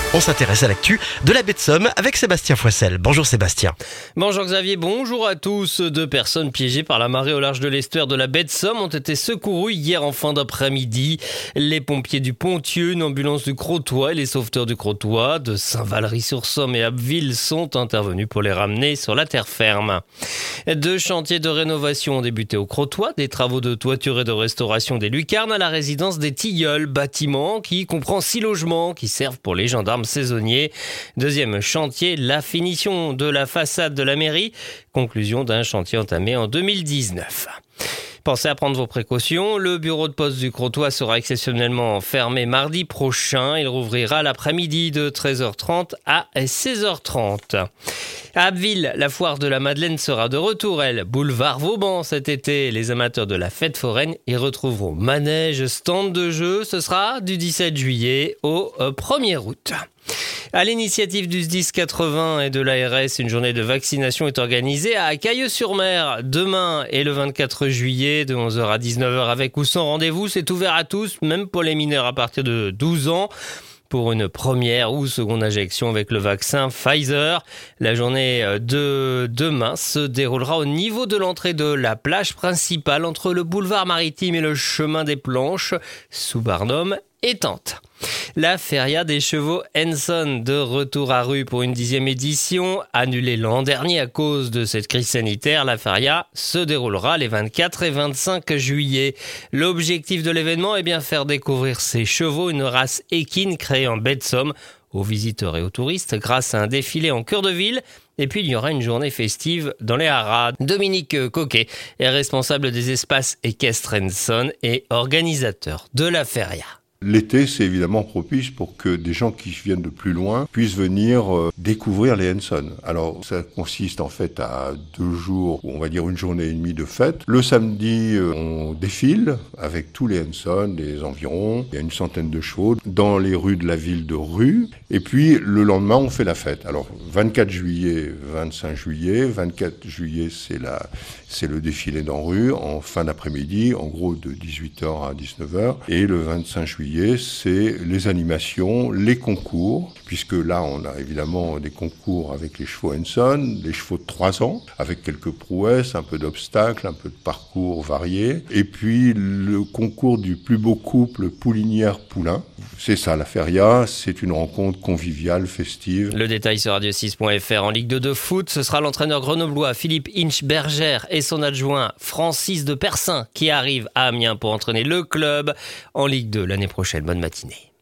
On s'intéresse à l'actu de la baie de Somme avec Sébastien Foissel. Bonjour Sébastien. Bonjour Xavier, bonjour à tous. 2 personnes piégées par la marée au large de l'estuaire de la baie de Somme ont été secourues hier en fin d'après-midi. Les pompiers du Pontieux, une ambulance du Crotoy et les sauveteurs du Crotoy de Saint-Valery-sur-Somme et Abbeville sont intervenus pour les ramener sur la terre ferme. 2 chantiers de rénovation ont débuté au Crotoy, des travaux de toiture et de restauration des lucarnes à la résidence des Tilleuls, bâtiment qui comprend 6 logements qui servent pour les gendarmes saisonniers. Deuxième chantier, la finition de la façade de la mairie. Conclusion d'un chantier entamé en 2019. Pensez à prendre vos précautions. Le bureau de poste du Crotoy sera exceptionnellement fermé mardi prochain. Il rouvrira l'après-midi de 13h30 à 16h30. À Abbeville, la foire de la Madeleine sera de retour, elle. Boulevard Vauban cet été. Les amateurs de la fête foraine y retrouveront manège, stand de jeux. Ce sera du 17 juillet au 1er août. À l'initiative du SDIS 80 et de l'ARS, une journée de vaccination est organisée à Cailleux-sur-Mer demain et le 24 juillet de 11h à 19h avec ou sans rendez-vous. C'est ouvert à tous, même pour les mineurs à partir de 12 ans. Pour une première ou seconde injection avec le vaccin Pfizer. La journée de demain se déroulera au niveau de l'entrée de la plage principale entre le boulevard maritime et le chemin des Planches, sous Barnum et Tente. La feria des chevaux Henson de retour à Rue pour une 10e édition. Annulée l'an dernier à cause de cette crise sanitaire, la feria se déroulera les 24 et 25 juillet. L'objectif de l'événement est bien faire découvrir ces chevaux, une race équine créée en baie de Somme, aux visiteurs et aux touristes grâce à un défilé en cœur de ville. Et puis il y aura une journée festive dans les haras. Dominique Coquet est responsable des espaces équestres Henson et organisateur de la feria. L'été, c'est évidemment propice pour que des gens qui viennent de plus loin puissent venir découvrir les Henson. Alors, ça consiste en fait à 2 jours, ou on va dire une journée et demie de fête. Le samedi, on défile avec tous les Henson, les environs. Il y a une centaine de chevaux dans les rues de la ville de Rue. Et puis, le lendemain, on fait la fête. Alors, 24 juillet, 25 juillet. 24 juillet, c'est le défilé dans Rue en fin d'après-midi, en gros de 18h à 19h. Et le 25 juillet, c'est les animations, les concours, puisque là, on a évidemment des concours avec les chevaux Henson, les chevaux de 3 ans, avec quelques prouesses, un peu d'obstacles, un peu de parcours variés. Et puis, le concours du plus beau couple Poulinière-Poulain. C'est ça, la feria, c'est une rencontre conviviale, festive. Le détail sur radio6.fr. En Ligue 2 de foot, ce sera l'entraîneur grenoblois Philippe Inch-Bergère et son adjoint Francis de Persin qui arrivent à Amiens pour entraîner le club en Ligue 2 l'année prochaine. Bonne matinée.